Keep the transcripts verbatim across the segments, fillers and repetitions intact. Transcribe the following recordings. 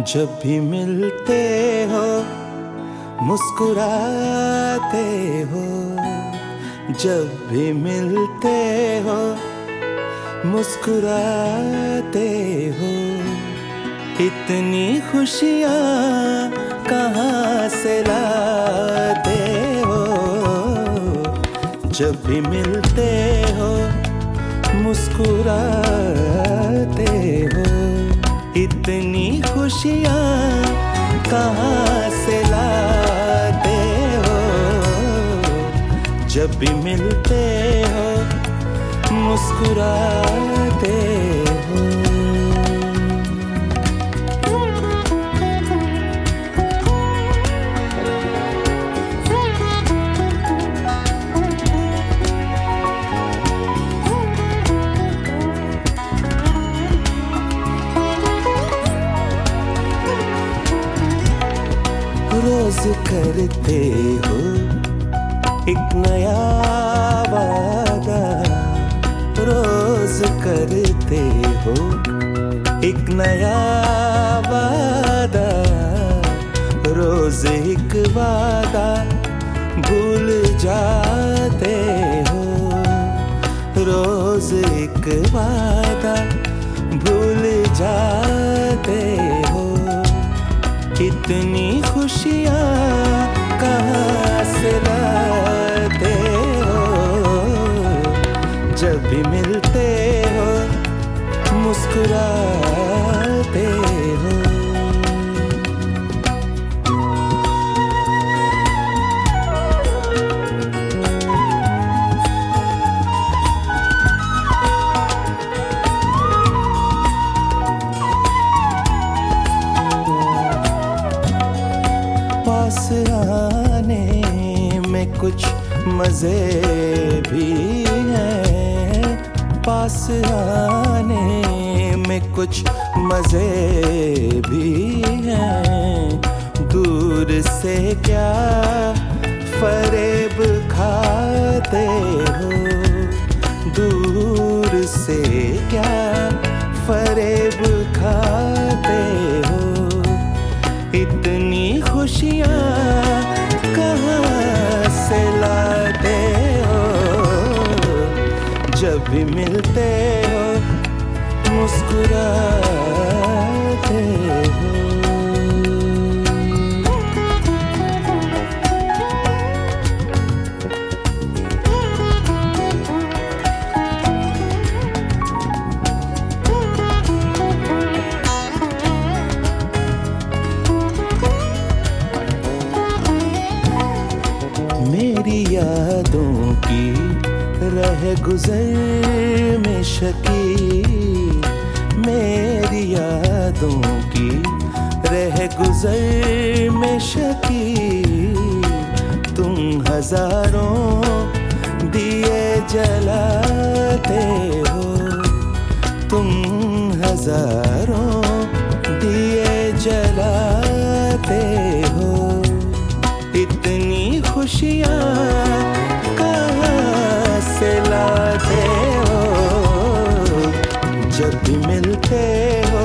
जब भी मिलते हो मुस्कुराते हो, जब भी मिलते हो मुस्कुराते हो। इतनी खुशियाँ कहाँ से लाते हो, जब भी मिलते हो मुस्कुराते हो। इतनी खुशियाँ कहाँ से लाते हो, जब भी मिलते हो मुस्कुराते हो। रोज करते हो एक नया वादा, रोज करते हो एक नया वादा। रोज एक वादा भूल जाते हो, रोज एक वादा भूल जाते हो। इतनी खुशियाँ कहाँ से लाते हो, जब भी मिलते हो मुस्कुराते हो। पास आने में कुछ मज़े भी हैं, पास आने में कुछ मज़े भी हैं। दूर से क्या फरेब खाते हो, दूर से क्या फरेब खाते हो। इतनी खुशियाँ कहाँ से लाते हो, जब भी मिलते हो मुस्कुराते हो। मेरी यादों की रह गुज़र में शकी, मेरी यादों की रह गुज़र में शकी। तुम हजारों दिए जलाते हो, तुम हजारों दिए जलाते हो। इतनी खुशियाँ कहाँ से लाते हो, जब भी मिलते हो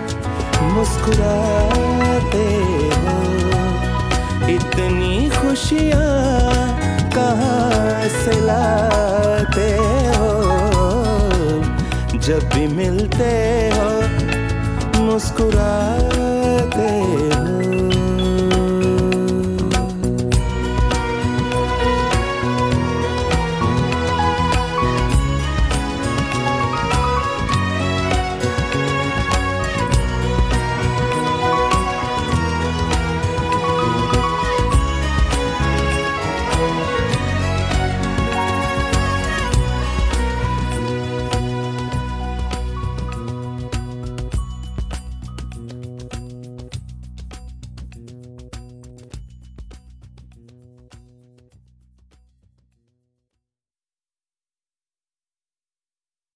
मुस्कुराते हो। इतनी खुशियाँ कहाँ से लाते हो, जब भी मिलते हो मुस्कुराते हो।